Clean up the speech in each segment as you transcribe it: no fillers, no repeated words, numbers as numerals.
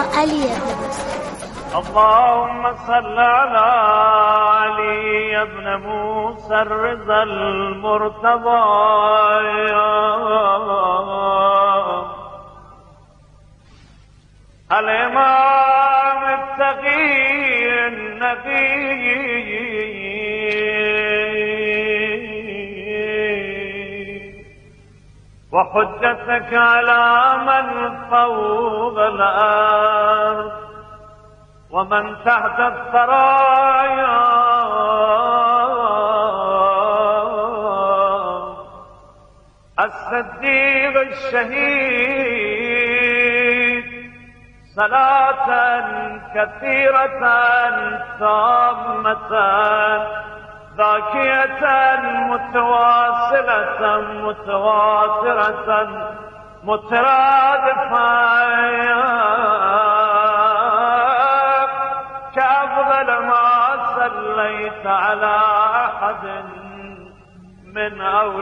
علی ابن موسی. اللهم صل على علي ابن موسى الرضا المرتضى الإمام التقي النقي وحجتك على من فوق الأرض ومن تحت الثرايا الصديق الشهيد صلاة كثيرة تامة ذاكية متواصلة متواترة مترادفة كأفضل ما صليت على أحد من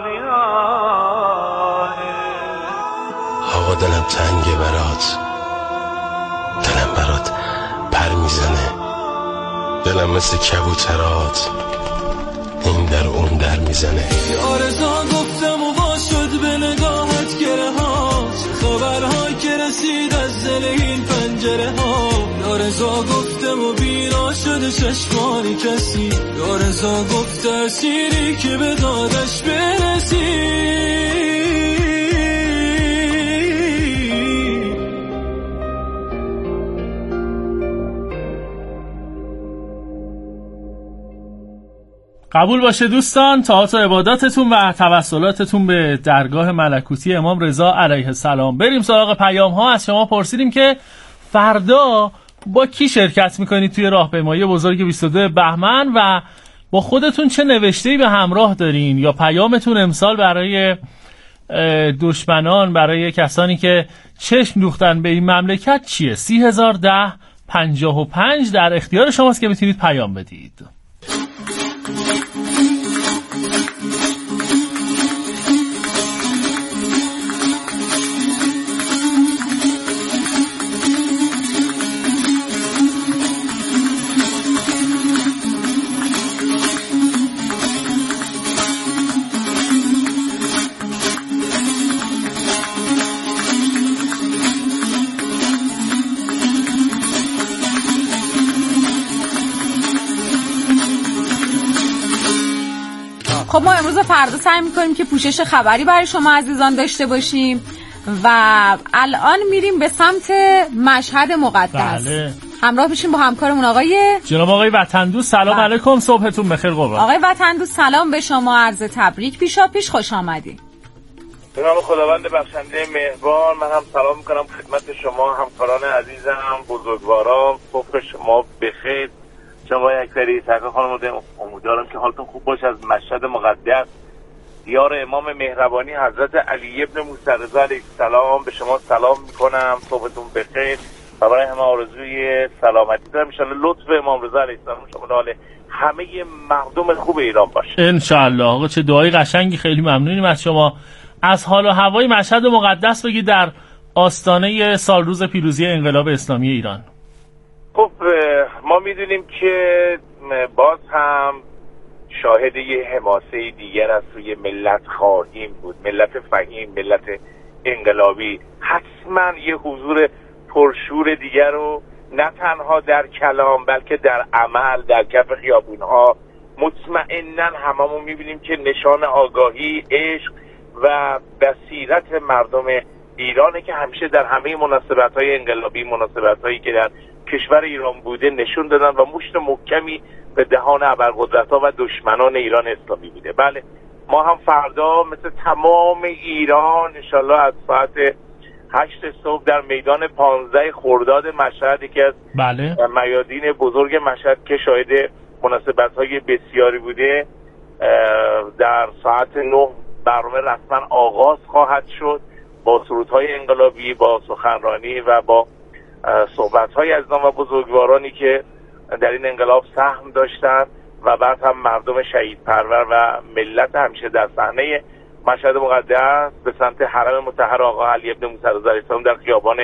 أوليائه. آقا دلم تنگه برات، دلم برات پر میزنه، دلم مثل کبوترات این در اون در میزنه. آرزا گفتم و با شد به نگاهت گره ها، چه خبرهایی که رسید از دل این پنجره ها. آرزا گفتم و بینا شده چشمانی کسی، آرزا گفت اسیری که به دادش برسی. قبول باشه دوستان، طاعات و عباداتتون و توسلاتتون به درگاه ملکوتی امام رضا علیه السلام. بریم سراغ پیام ها. از شما پرسیدیم که فردا با کی شرکت میکنید توی راهپیمایی بزرگ 22 بهمن و با خودتون چه نوشته‌ای به همراه دارین یا پیامتون امسال برای دشمنان، برای کسانی که چشم دوختن به این مملکت چیه؟ 301055 در اختیار شماست که میتونید پیام بدید. خب ما امروز و فردا سعی میکنیم که پوشش خبری برای شما عزیزان داشته باشیم و الان میریم به سمت مشهد مقدس. بله. همراه میشیم با همکارمون جناب آقای وطندوست. سلام علیکم، صبحتون بخیر قربان. آقای وطندوست سلام به شما، عرض تبریک پیشا پیش، خوش آمدید. به نام خداوند بخشنده مهربان من هم سلام میکنم خدمت شما همکاران عزیزم، بزرگواران. صبح شما بخیر. شما اکثری سرکار خانم، امیدوارم که حالتون خوب باشه. از مشهد مقدس دیار امام مهربانی حضرت علی ابن موسی رضا علیه السلام به شما سلام میکنم. صبحتون بخیر و برای همه آرزوی سلامتی دارم. ان شاءالله لطف امام رضا علیه السلام شامل حال همه مردم خوب ایران باشه ان شاءالله. آقا چه دعای قشنگی، خیلی ممنونیم از شما. از حال و هوای مشهد مقدس بگید در آستانه سالروز پیروزی انقلاب اسلامی ایران. خب ما میدونیم که باز هم شاهد یه حماسه دیگر از سوی ملت خواهیم بود، ملت فهیم، ملت انقلابی. حتما یه حضور پرشور دیگر رو نه تنها در کلام بلکه در عمل، در کف خیابونها مطمئناً هممون میبینیم که نشان آگاهی، عشق و بصیرت مردم ایرانه که همیشه در همه مناسبت‌های انقلابی، مناسبت‌هایی که در کشور ایران بوده نشون دادن و مشت محکمی به دهان ابرقدرت‌ها و دشمنان ایران اسلامی میده. بله ما هم فردا مثل تمام ایران انشالله از ساعت 8 صبح در میدان 15 خرداد مشهد، یکی از میادین بزرگ مشهد که شاهد مناسبت‌های بسیاری بوده، در ساعت 9 برنامه رسما آغاز خواهد شد با سرودهای انقلابی، با سخنرانی و با صحبت‌های عزیزان و بزرگوارانی که در این انقلاب سهم داشتند و بعد هم مردم شهید پرور و ملت همیشه در صحنه مشهد مقدس به سمت حرم مطهر آقا علی ابن موسی رضا علیه السلام در خیابان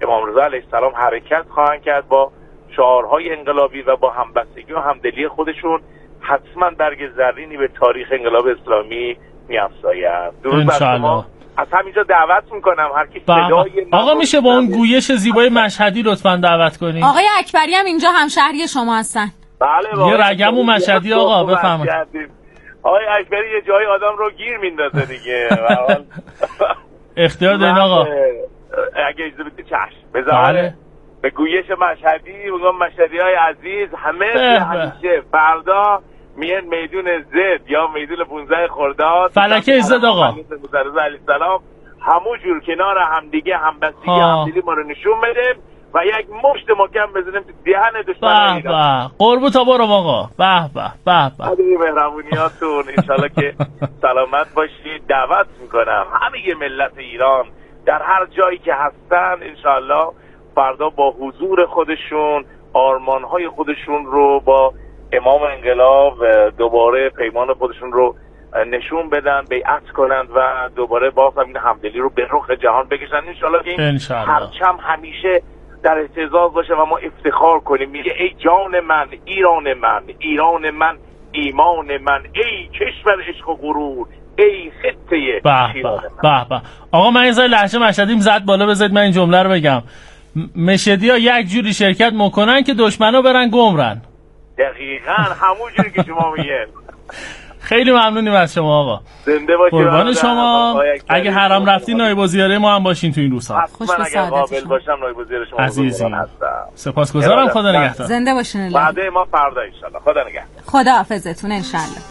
امام رضا علیه السلام حرکت خواهند کرد با شعارهای انقلابی و با همبستگی و همدلی خودشون حتما برگ زرینی به تاریخ انقلاب اسلامی می‌افزایند. درود بر شما. از همینجا دعوت میکنم هر کی صدای آقا میشه با اون گویش زیبای مشهدی لطفاً دعوت کنیم. آقای اکبری هم اینجا همشهری شما هستن. بله یه رگم و مشهدی آقا بفرمایید. آقای اکبری یه جای آدم رو گیر میندازه دیگه. اختیار دارین آقا. اگه اجازه بدید چشم. بله. به گویش مشهدی میگم مشهدی‌های عزیز همیشه فردا میان میدون زد یا میدون 15 خرداد فلکه عزت آقا علیه السلام همون جور کنار همدیگه همبستگی همدلی ما رو نشون بدیم و یک مشت محکم بزنیم تو دهن دشمنان ایران. قربو تا برم آقا. به علی مهربونیاتون ان شاءالله که سلامت باشید. دعوت میکنم همه ملت ایران در هر جایی که هستن ان شاءالله فردا با حضور خودشون آرمان‌های خودشون رو با امام انقلاب دوباره پیمان خودشون رو نشون بدن، بیعت کنند و دوباره باز این همدلی رو به رخ جهان بکشن انشالله که این پرچم همیشه در اهتزاز باشه و ما افتخار کنیم. میگه ای جان من ایران من، ایران من ایمان من، ای کشور عشق و غرور، ای خطه شیران من. به آقا من یه ذره لهجه مشهدیم زد بالا بذارید من این جمله رو بگم. مشهدی‌ها یک جوری شرکت میکنن که دشمنا برن گمرن. دقیقاً همون جوری که شما میگین. خیلی ممنونیم از شما آقا. زنده باشید. قربان شما. اگه حرم رفتین نایب الوزرای ما هم باشین تو این روزها. خوش به سعادت باشم نایب الوزیر شما عزیزی. سپاسگزارم. خدا نگهدار. زنده باشین. بعد ما فردا ان شاء الله. خدا نگهدار. خدا حافظتون ان شاء الله.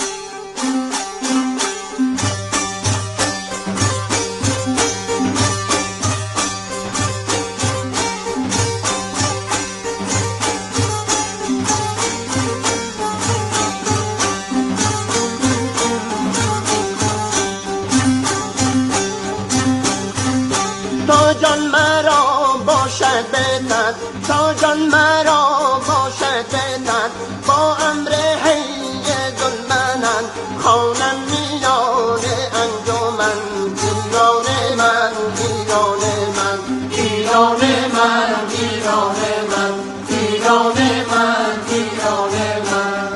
تا جان مرا باشد بتن با امر حی ظلمنن خانم میان انجمن ایران من ایران من ایران من ایران من ایران من ایران من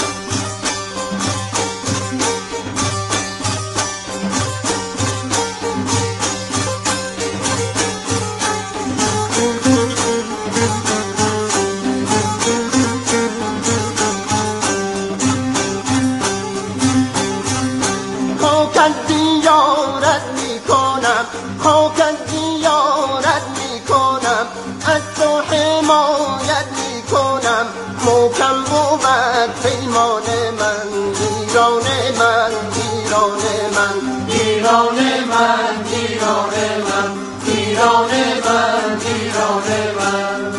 خاکت زیارت میکنم از تو حمایت میکنم محکم بود پیمان من ایران من ایران من ایران من ایران من ایران من ایران من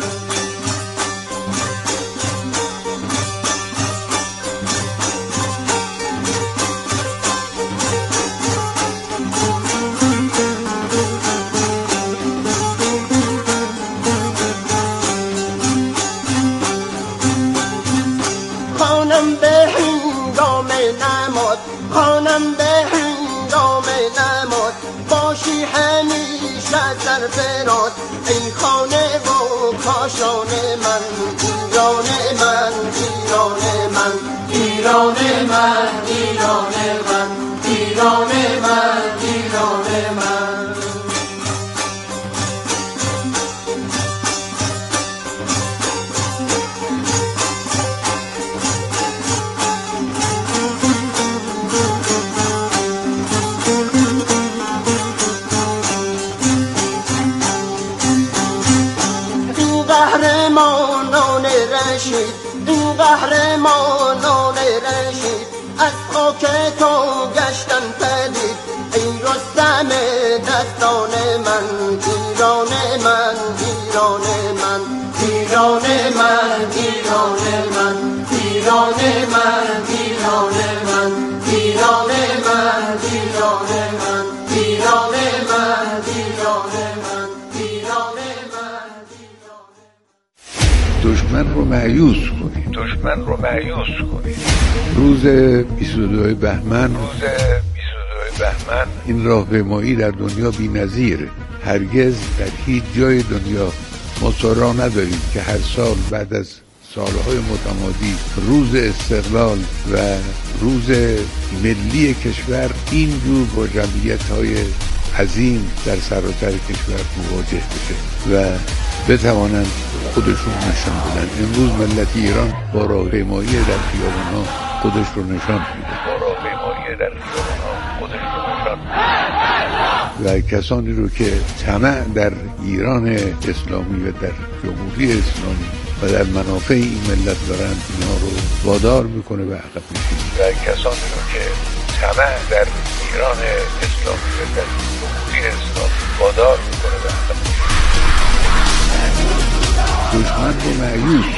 خانم به هنگام نماز باشی همیشه در فراد ای خانه و کاشان من ایران من ایران من ایران من ایران من ایران من ایران من این قهرمانان رشید از خاک تو گشتن پدید ای رستم دستان من ایران من ایران من ایران من ایران من ایران من ایران من ایران من ایران من ایران من ایران من ایران من دشمن رو مایوس کنید. روز 22 بهمن بهمن این راهپیمایی در دنیا بی‌نظیره. هرگز در هیچ جای دنیا ما سراغ نداریم که هر سال بعد از سالهای متمادی روز استقلال و روز ملی کشور اینجور با جمعیت‌های عظیم در سراسر کشور مواجه بشه و بتوانند خودشون نشان بدن. امروز ملت ایران با راهپیمایی در خیابان‌ها خودش رو نشان میده. و کسانی رو که طمع در ایران اسلامی و در جمهوری اسلامی و در منافع این ملت دارن، اینا رو وادار میکنه به عقب نشینی. و کسانی رو که طمع در ایران اسلامی و در جمهوری اسلامی وادار میکنه به عقب نشینی. دشمن رو مایوس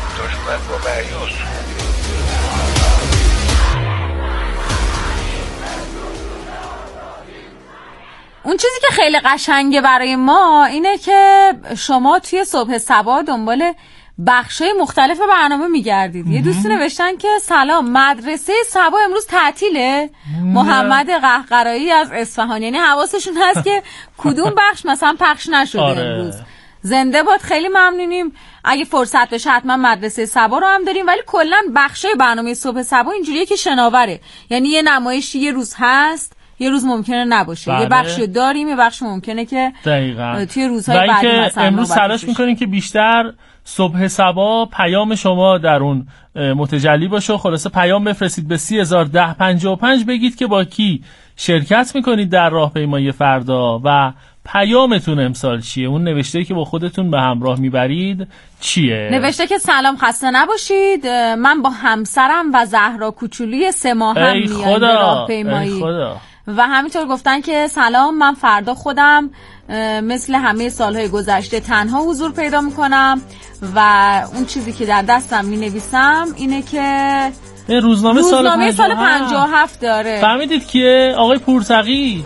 اون چیزی که خیلی قشنگه برای ما اینه که شما توی صبح صبا دنبال بخشای مختلف برنامه میگردید. یه دوستی نوشتن که سلام، مدرسه صبا امروز تعطیله. محمد قهقرایی از اصفهان، یعنی حواسشون هست که کدوم بخش مثلا پخش نشده امروز. زنده باد، خیلی ممنونیم. اگه فرصت بشه حتما مدرسه صبا رو هم داریم، ولی کلا بخشای برنامه صبح صبا اینجوریه که شناوره، یعنی یه نمایشی یه روز هست، یه روز ممکنه نباشه. بله. یه بخشو داریم، یه بخش ممکنه که دقیقاً توی روزهای بعدی مثلا امروز تلاش می‌کنیم که بیشتر صبح صبا پیام شما در اون متجلی باشه. خلاصه پیام بفرستید به 301055 بگید که با کی شرکت می‌کنید در راهپیمایی فردا و پیامتون امسال چیه؟ اون نوشته‌ای که با خودتون به همراه میبرید چیه؟ نوشته که سلام، خسته نباشید، من با همسرم و زهرا کوچولوی 3 ماهم میایم به راهپیمایی. و همینطور گفتن که سلام، من فردا خودم مثل همه سالهای گذشته تنها حضور پیدا میکنم و اون چیزی که در دستم مینویسم اینه که روزنامه سال 57 داره. فهمیدید که آقای پورتقی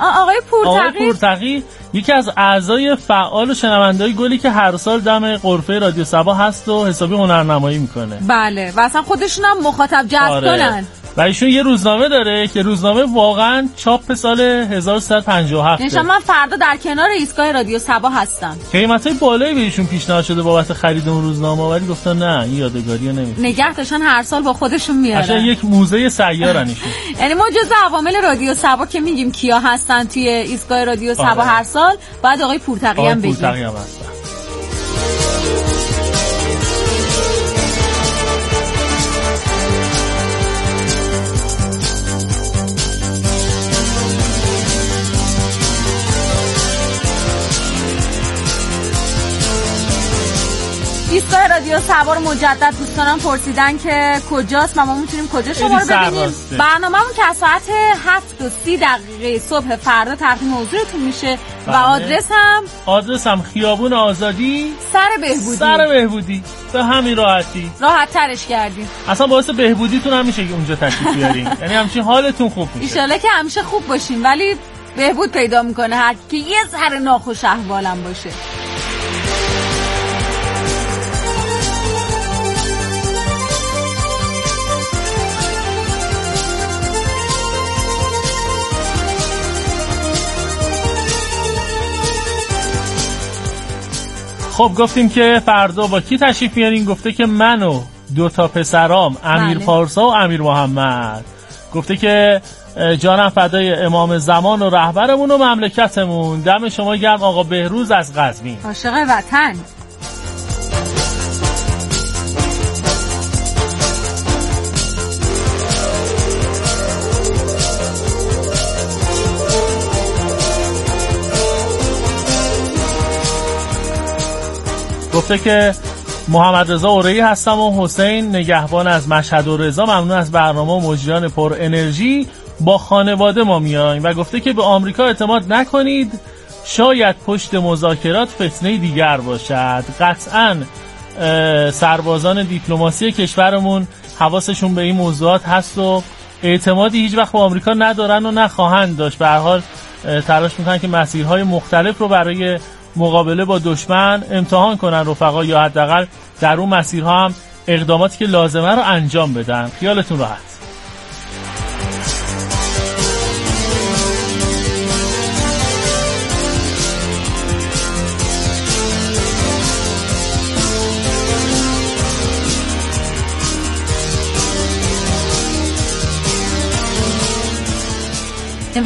یکی از اعضای فعال و شنونده‌های گلی که هر سال دم غرفه رادیو صبا هست و حسابی هنرنمایی میکنه. بله، و اصلا خودشون هم مخاطب جذب کنن. و ایشون یه روزنامه داره که روزنامه واقعا چاپ سال 1357. نشان من فردا در کنار ایستگاه رادیو صبا هستم. قیمتای بالایی بهشون پیشنهاد شده بابت خرید اون روزنامه، ولی گفتن نه، این یادگاریو نمیشه. نگه داشتن هر سال با خودشون میارن. اصلا یک موزه سیارن ایشون. یعنی ما جزء عوامل رادیو صبا که میگیم کیا هستن توی ایستگاه رادیو صبا هر سال، بعد آقای پورتقی هم بگیم. پورتقی هم هستن. ایستگاه رادیو صبا رو مجدد دوستانم پرسیدن که کجاست و ما میتونیم کجا شما رو ببینیم. برنامه‌مون که از ساعت 7:30 صبح فردا تقدیم حضورتون میشه. و آدرس هم خیابون آزادی سر بهبودی. به همین راحتی راحت ترش کردیم. اصلا باعث بهبودیتون هم میشه که اونجا تشریف بیارین. یعنی همچین حالتون خوب میشه. ان شاءالله که همیشه خوب باشین، ولی بهبود پیدا میکنه هر کی یه ذره ناخوش احوالم باشه. خب گفتیم که فردا با کی تشریف میارین؟ گفته که من و 2 پسرام، امیر پارسا و امیر محمد. گفته که جانم فدای امام زمان و رهبرمون و مملکتمون. دم شما گرم آقا بهروز از قزوین، عاشق وطن. گفته که محمد رضا اورئی هستم و حسین نگهبان از مشهد و رضا. ممنون از برنامه و مجریان پر انرژی، با خانواده ما میایم. و گفته که به آمریکا اعتماد نکنید، شاید پشت مذاکرات فتنه دیگر باشد. قطعاً سربازان دیپلماسی کشورمون حواسشون به این موضوعات هست و اعتمادی هیچ وقت به آمریکا ندارن و نخواهند داشت. به هر حال تلاش میکنن که مسیرهای مختلف رو برای مقابله با دشمن امتحان کنن رفقا، یا حداقل در اون مسیرها هم اقداماتی که لازمه رو انجام بدن. خیالتون راحت.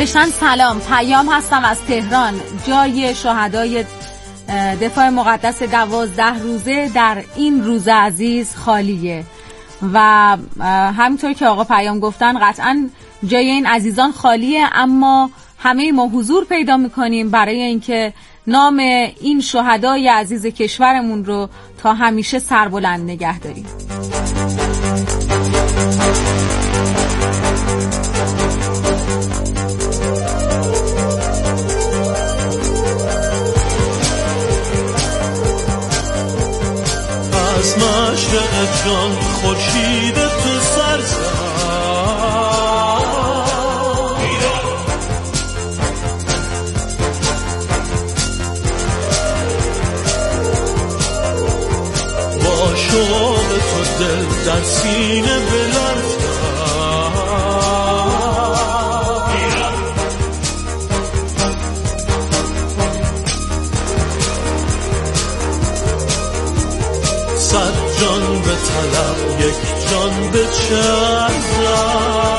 نوشتن سلام، پیام هستم از تهران. جای شهدای دفاع مقدس 12 روزه در این روز عزیز خالیه و همینطور که آقا پیام گفتن قطعا جای این عزیزان خالیه، اما همه ما حضور پیدا میکنیم برای اینکه نام این شهدای عزیز کشورمون رو تا همیشه سربلند نگه داریم. از مشرق جان خورشید تو سر زد، با شوق تو دل در سینه بلرزد. صد جان به طلب یک جان به چرزد.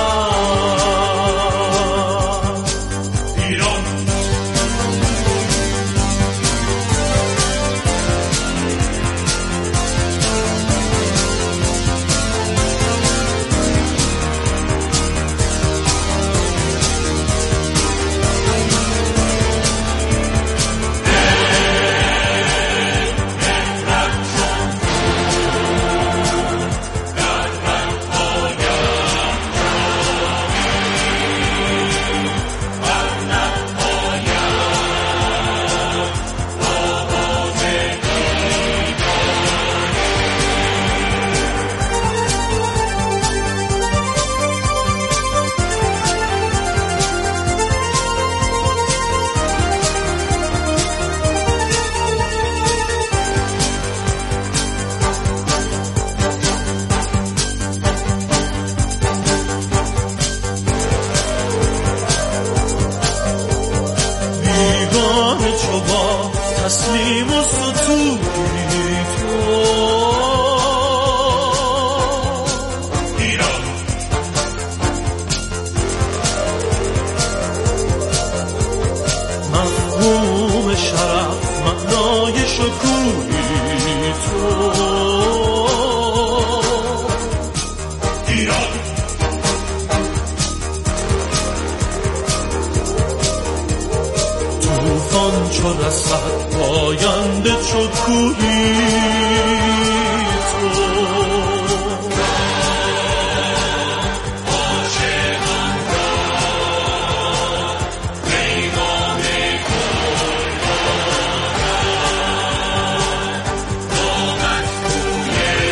تسلیم و ستودی تو ایران، مفهوم شرف معنای شکوهی تو ایران. طوفان چو رسد پاینده چو کوهی تو عاشقان را پیمان کن دامن کوی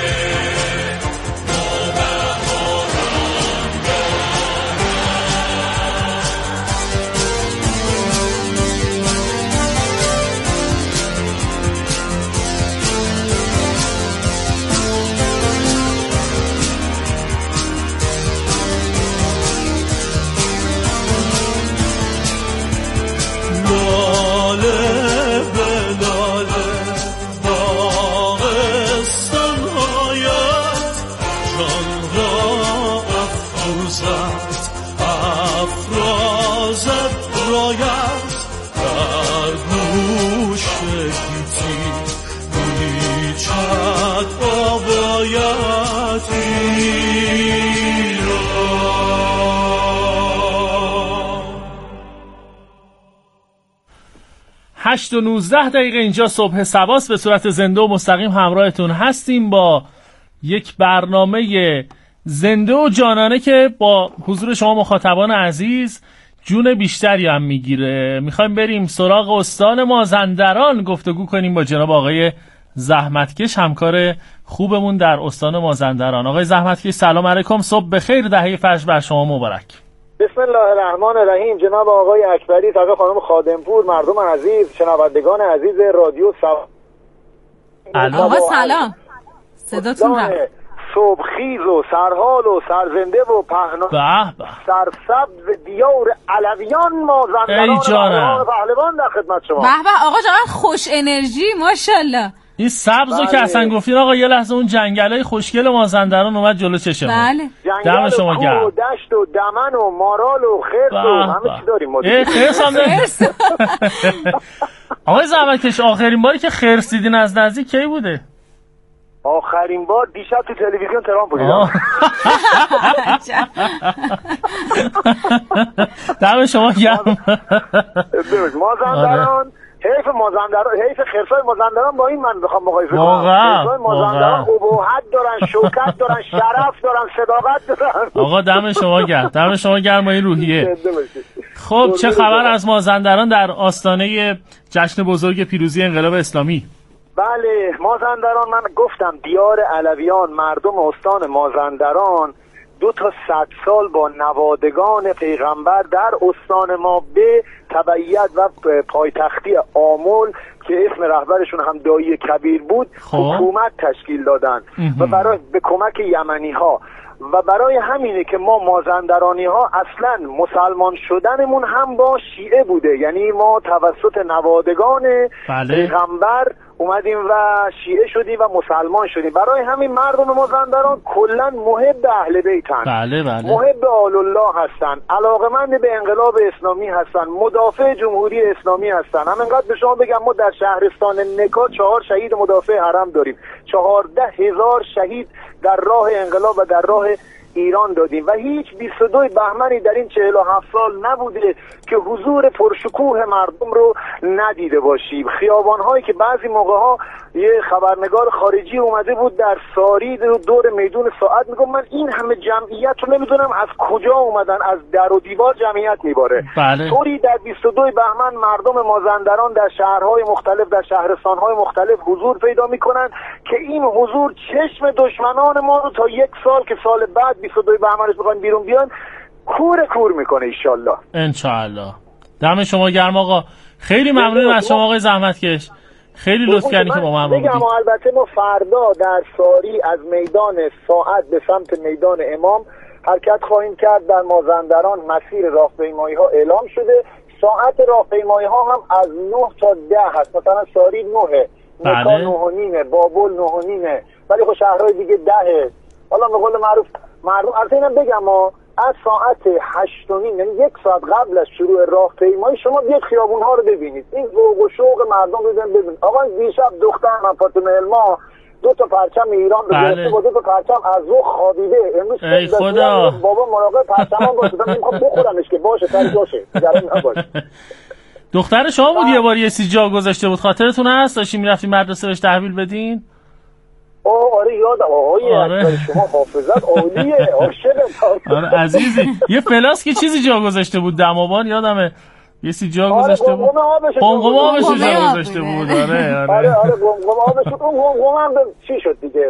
هشت و 19 دقیقه اینجا صبح سباس به صورت زنده و مستقیم همراهتون هستیم با یک برنامه زنده و جانانه که با حضور شما مخاطبان عزیز جون بیشتری هم میگیره. میخوایم بریم سراغ استان مازندران گفتگو کنیم با جناب آقای زحمتکش، همکار خوبمون در استان مازندران. آقای زحمتکش سلام علیکم، صبح بخیر، دهه فجر بر شما مبارک. بسم الله الرحمن الرحیم. جناب آقای اکبری، ساقه خانم خادمپور، مردم عزیز، شنوندگان عزیز رادیو آقا سلام، صداتون رفت. صبحخیز و سرحال و سرزنده و پهنا سرسبز دیار علویان مازندران پهلوان در خدمت شما. به به آقا جان، خوش انرژی ماشاءالله. این سبزو که اصلا گفتین آقا یه لحظه اون جنگلای خوشگل مازندران اومد جلو چشم. بله. دم شما گرم. و دشت و دمن و مارال و خرس و همه چی داریم ما. خرس هم داریم. آقای زحمتکش آخرین باری که خرس دیدین از نزدیک کی بوده؟ آخرین بار دیشب تو تلویزیون تهران بودم. دم شما گرم. مازندران حیف خرسای مازندران با این من بخوام مقایسه کنم. خرسای مازندران ابهت دارن، شوکت دارن، شرف دارن، صداقت دارن. آقا دم شما گرم. دم شما گرم با این روحیه. خب چه خبر از مازندران در آستانه جشن بزرگ پیروزی انقلاب اسلامی؟ بله مازندران، من گفتم دیار علویان، مردم استان مازندران 200 سال با نوادگان پیغمبر در استان ما به تبعیت و پایتختی آمل که اسم رهبرشون هم دایی کبیر بود حکومت تشکیل دادن و برای به کمک یمنی ها و برای همینه که ما مازندرانی ها اصلا مسلمان شدنمون هم با شیعه بوده، یعنی ما توسط نوادگان پیغمبر اومدیم و شیعه شدیم و مسلمان شدیم. برای همین مردم مازندران کلا محب اهل بیتن، محب آل الله هستن، علاقمند به انقلاب اسلامی هستن، مدافع جمهوری اسلامی هستن. همینقدر به شما بگم ما در شهرستان نکا 4 شهید مدافع حرم داریم، 14,000 شهید در راه انقلاب و در راه ایران دادیم و هیچ 22 بهمنی در این 47 سال نبوده که حضور پرشکوه مردم رو ندیده باشیم. خیابان‌هایی که بعضی موقع‌ها یه خبرنگار خارجی اومده بود در ساری دور میدون ساعت میگم من این همه جمعیت رو نمیدونم از کجا اومدن، از در و دیوار جمعیت میباره. طوری در 22 بهمن مردم مازندران در شهرهای مختلف، در شهرستان‌های مختلف حضور پیدا میکنن که این حضور چشم دشمنان ما رو تا 1 سال که سال بعد 22 بهمنش بخوایم بیرون بیان کور میکنه انشالله. دم شما گرم آقا، خیلی ممنونم از شما آقای زحمتکش، خیلی لطف کردین که با ما همراه بودید. البته ما فردا در ساری از میدان ساعت به سمت میدان امام حرکت خواهیم کرد. در مازندران مسیر راهپیمایی ها اعلام شده، ساعت راهپیمایی ها هم از 9 تا 10 هست. مثلا ساری 9، نکا 9:30، بابل 9:30، ولی خب شهرهای دیگه 10. حالا به قول معروف مردم البته بگم ما از ساعت 8:30 یعنی 1 ساعت قبل از شروع راهپیمایی شما بیاید خیابون‌ها رو ببینید، این ذوق و شوق مردم رو ببینید. آقا دیشب دخترم فاطمه علما 2 تا پرچم ایران رو گرفته با 2 تا پرچم از ذوق خوابیده. امروز ای خدا بابا مراقب پرچمام باشه، من میخوام بخورمش که باشه سر جاشه نگران نباش. دختر شما بود یه بار یه سی جا گذاشته بود، خاطرتون هست؟ داشتین میرفتین مدرسه بهش تحویل بدین؟ آره یادم آقای شما حافظت عالیه. آره عزیزی یه فلاسک چیزی جا گذاشته بود دماوان یادمه، یه سی جا گذاشته بود، قمقمه آبش جا گذاشته بود. آره قمقمه آبش اون قمقمه هم چی شد دیگه؟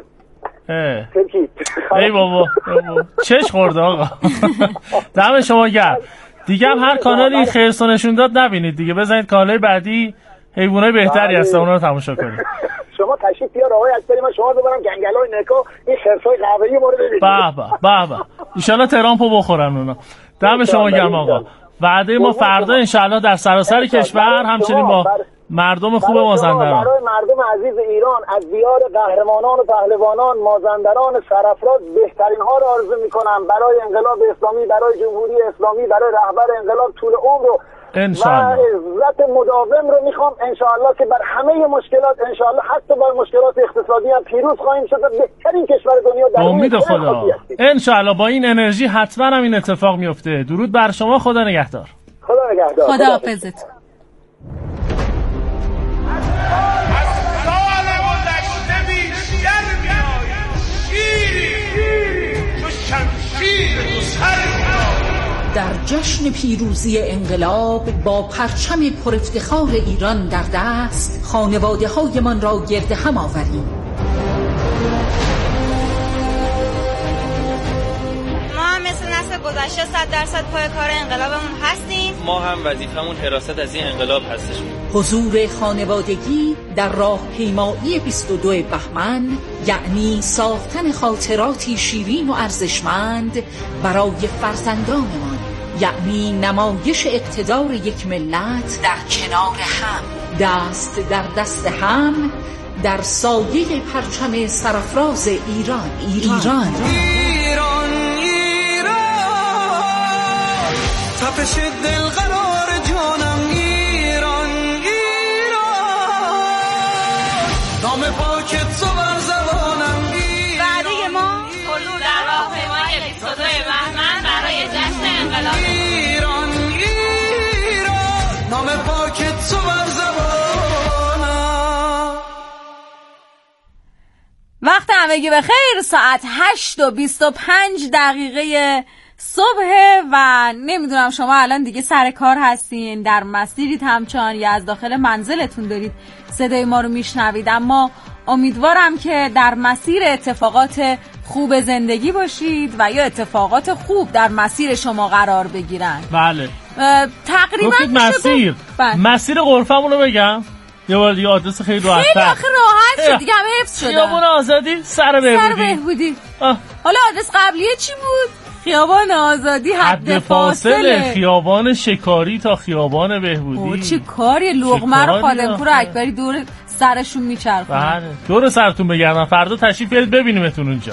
ای بابا چش خورده آقا. دم شما گرم. دیگه هم هر کانالی خرسو نشون داد نبینید دیگه، بزنید کانال بعدی حیوانای بهتری هستن اونا رو تماشا کنید. شما تشریف بیار آقای اکبری، من شما رو ببرم گنگلای نکا این خرسای قهوه‌ای ما رو ببینید. به ان شاء الله ترامپو بخورن اونا. دم شما گرم آقا. وعده ما فردا ان شاء الله در سراسر کشور همچنین با مردم خوب مازندران، برای مردم عزیز ایران از دیار قهرمانان و پهلوانان مازندران سرافراز بهترین ها رو آرزو میکنم. برای انقلاب اسلامی، برای جمهوری اسلامی، برای رهبر انقلاب طول عمر رو و عزت مداوم رو میخوام انشاءالله که بر همه مشکلات انشاءالله حتی بر مشکلات اقتصادی هم پیروز خواهیم شد. بهترین کشور دنیا در امید خدا انشاءالله با این انرژی حتما هم این اتفاق میفته. درود بر شما، خدا نگهدار. خدا حافظت. در جشن پیروزی انقلاب با پرچم پر افتخار ایران در دست خانواده هایمان را گرد هم آوریم. ما هم مثل نسل گذشته 100% پای کار انقلابمون هستیم. ما هم وظیفمون حراست از این انقلاب هستش. حضور خانوادگی در راهپیمایی 22 بهمن یعنی ساختن خاطراتی شیرین و ارزشمند برای فرزندانمان، یعنی نمایش اقتدار یک ملت در کنار هم، دست در دست هم در سایه پرچم سرافراز ایران. ایران تپش دل قرار جانم، ایران نام پاکت تو بر زبانم. وعده ما حضور در راهپیمایی 22 بهمن برای جشن انقلاب. ایران نام پاکت تو بر زبانم. وقت همگی بخیر. ساعت 8:25 صبح و نمیدونم شما الان دیگه سر کار هستین، در مسیرید همچنان یا از داخل منزلتون دارید صدای ما رو میشنوید، اما امیدوارم که در مسیر اتفاقات خوب زندگی باشید و یا اتفاقات خوب در مسیر شما قرار بگیرن. بله تقریبا مسیر غرفمون رو بگم یه بار دیگه، آدرس خیلی راحت خیلی آخه راحت شد دیگه، همه حفظ شده. خیابان آزادی سر بهبودی. حالا آدرس قبلیه چی بود؟ خیابان آزادی حد فاصله، خیابان شکاری تا خیابان بهبودی. چه کاری، لقمه رو خادمپور اکبری دور سرشون میچرخونه. بله دور سرتون بگردم، فردا تشریف بیارید ببینیمتون اونجا.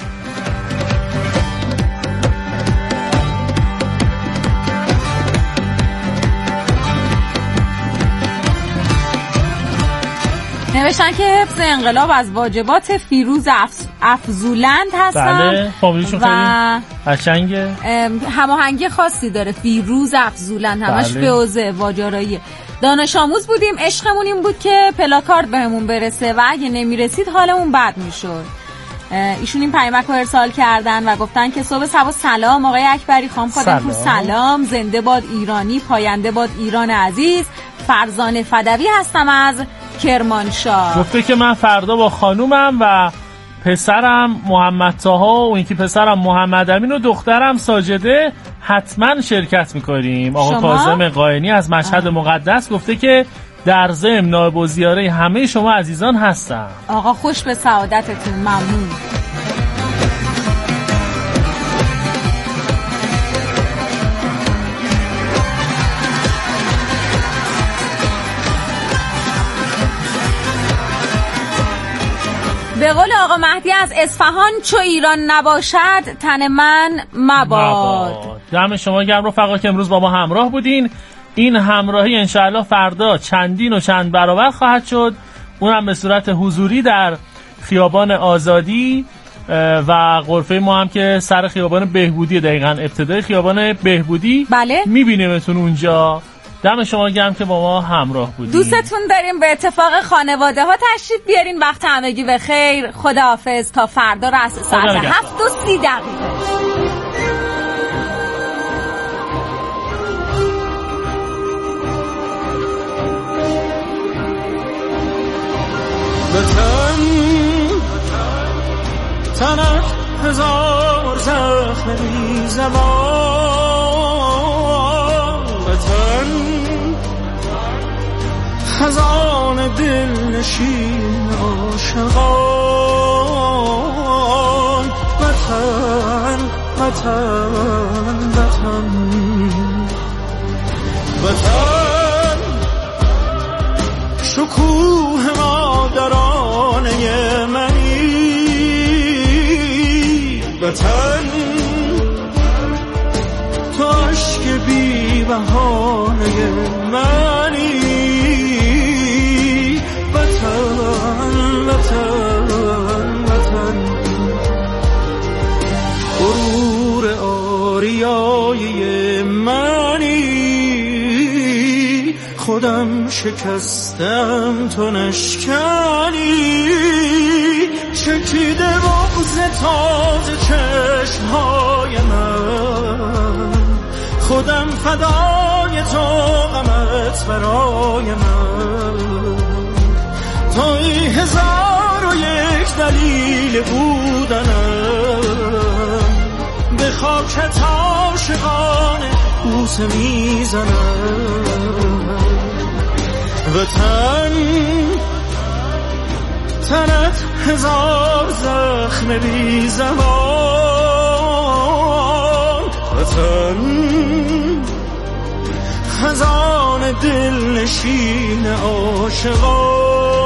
نوشتن که حفظ انقلاب از واجبات فیروز افزولند هستن. بله فامیلیشون خیلی قشنگه، هماهنگی خاصی داره. فیروز افزولند همش فوزه واجاراییه. دانش آموز بودیم، عشقمون این بود که پلاکارد بهمون برسه و اگه نمیرسید حالمون بد میشد. ایشون این پیامک رو ارسال کردن و گفتن که صبح سبا سلام آقای اکبری، خانم خادمپور سلام، زنده باد ایرانی، پاینده باد ایران عزیز. فرزانه فدوی هستم از کرمانشاه. گفته که من فردا با خانومم و پسرم محمد طاها و اینکه پسرم محمد امین و دخترم ساجده حتما شرکت میکنیم. آقا کاظم قائنی از مشهد مقدس گفته که در ضمن نایب الوزرای همه شما عزیزان هستم. آقا خوش به سعادتتون، ممنون. به قول آقا مهدی از اصفهان، چو ایران نباشد تن من مباد. دم شما گرم رفقا که امروز با ما همراه بودین. این همراهی انشاءالله فردا چندین و چند برابر خواهد شد، اونم به صورت حضوری در خیابان آزادی و غرفه ما هم که سر خیابان بهبودی، دقیقاً ابتدای خیابان بهبودی. بله میبینیمتون اونجا. دم شما گرم که با ما همراه بودین. دوستتون داریم. به اتفاق خانواده ها تشریف بیارین. وقت همگی بخیر. خداحافظ تا فردا رأس ساعت 7:30. تنت هزار زخم بی زبان، وطن خزان دل نشین عاشقان. وطن وطن وطن وطن شکوه مادرانه منی، وطن تو عشق بی بهانه منی، وطن وطن وطن غرور آریای منی. خودم شکستم تو نشکنی، چکیده بغض تازه چشمهای من. خودم فدای تو غمت برای من. توی 1001 دلیل بودنم، به خاکت عاشقانه بوسه میزنم. وطن تنت هزار زخم بی زبان، وطن خزان دل نشین عاشقان.